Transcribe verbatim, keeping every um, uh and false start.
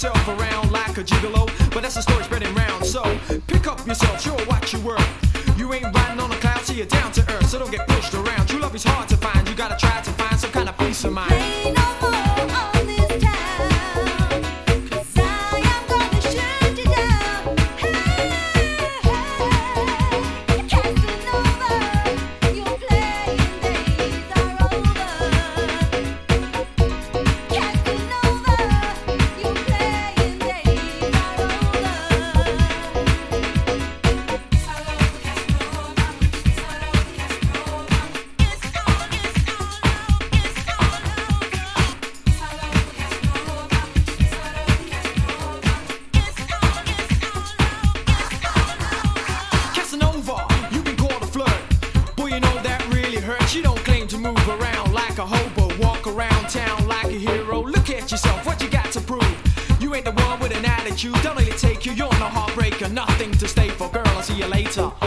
yourself around like a gigolo, but that's a story spreading round. So pick up yourself, show what you worth. You ain't riding on a cloud, so you're down to earth. So don't get pushed around. True love is hard to find. You gotta try to find some kind of peace of mind. Ain't no more on this town, 'cause I am gonna shut you down. Hey, hey, you're casting over. Your playing days are over. Casting over. Your playing days are over. Casanova, you can call the flirt. Boy, you know that really hurts. You don't claim to move around like a hobo, walk around town like a hero. Look at yourself, what you got to prove? You ain't the one with an attitude. Don't let it take you. You're no heartbreaker, nothing to stay for. Girl, I'll see you later.